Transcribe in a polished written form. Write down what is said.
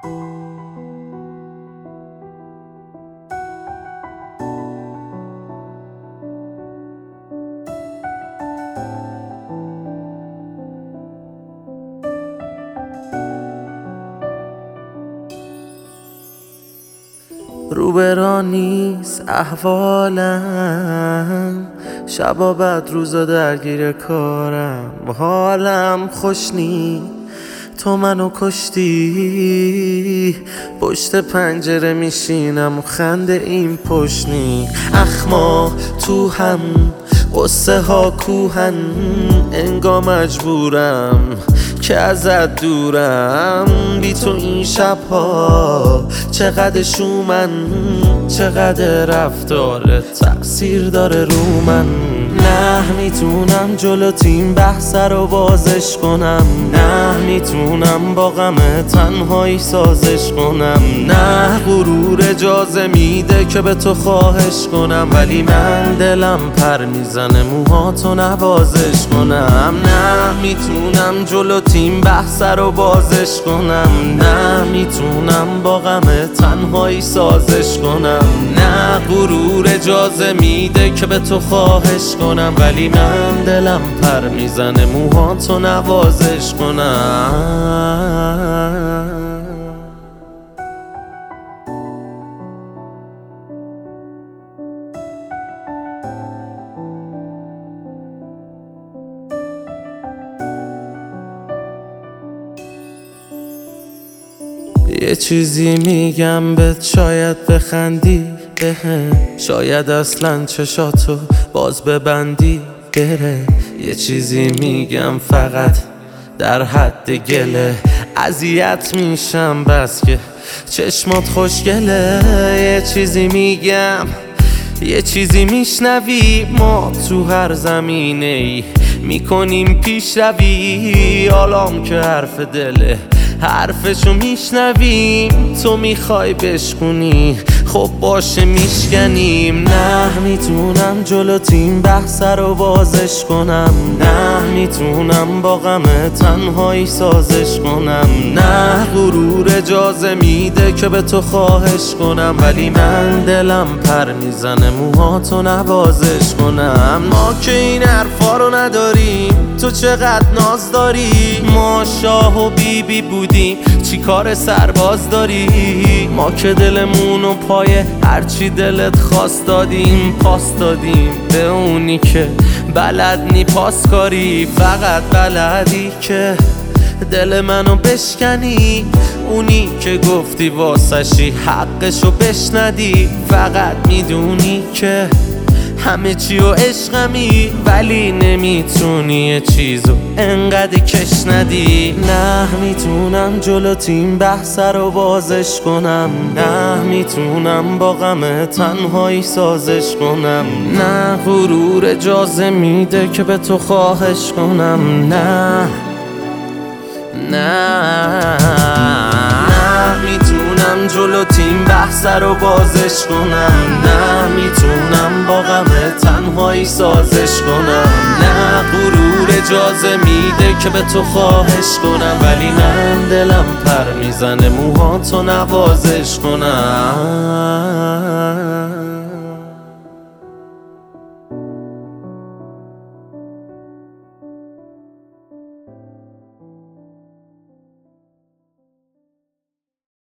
روبرا نیست احوالم، شبا بعد روزا درگیر کارم، حالم خوش نی تو منو کشتی. پشت پنجره میشینم و خنده این پشنی، اخما تو هم قصه ها کوهن، انگار مجبورم که ازت دورم. بی تو این شبها چقدر شومن، چقدر رفتارت تأثیر داره رو من. نه میتونم جلو تیم بحث رو بازش کنم، نه میتونم با غم تنهایی سازش کنم، نه غرور اجازه میده که به تو خواهش کنم، ولی من دلم پر میزنه موهاتو نوازش کنم. نه میتونم جلو تیم بحث رو بازش کنم، نه میتونم با غم تنهایی سازش کنم، نه غرور اجازه میده که به تو خواهش کنم، ولی من دلم پر میزنه موهاتو نوازش کنم. یه چیزی میگم بهت شاید بخندی بهم، شاید اصلا چشاتو باز ببندی بره. یه چیزی میگم فقط در حد گله، اذیت میشم بس که چشمات خوشگله. یه چیزی میگم یه چیزی میشنوی، ما تو هر زمینه ای میکنیم پیشروی. حالام که حرف دله حرفشو میشنویم، تو میخوای بشکنی خب باشه میشکنیم. نه میتونم جلو تیم بحث رو بازش کنم، نه میتونم با غم تنهایی سازش کنم، نه غرور اجازه میده که به تو خواهش کنم، ولی من دلم پر میزنه موهاتو نوازش کنم. ما که این حرفا رو نداریم، تو چقدر ناز داری، ما شاه و بیبی بودیم چی کار سرباز داری. ما که دلمونو پای هرچی دلت خواست دادیم، پاس دادیم به اونی که بلد نی پاس کاری. فقط بلدی که دل منو بشکنی، اونی که گفتی واسشی حقشو بشندی. فقط میدونی که همه چی و عشقمی، ولی نمیتونی یه چیزو انقدر کش ندی. نه میتونم جلو تیم بحث رو بازش کنم، نه میتونم با غم تنهایی سازش کنم، نه غرور اجازه میده که به تو خواهش کنم، نه میتونم جلو تیم بحث رو بازش کنم، نه میتونم با غم تنهایی سازش کنم، نه غرور اجازه میده که به تو خواهش کنم، ولی من دلم پر میزنه موهاتو نوازش کنم.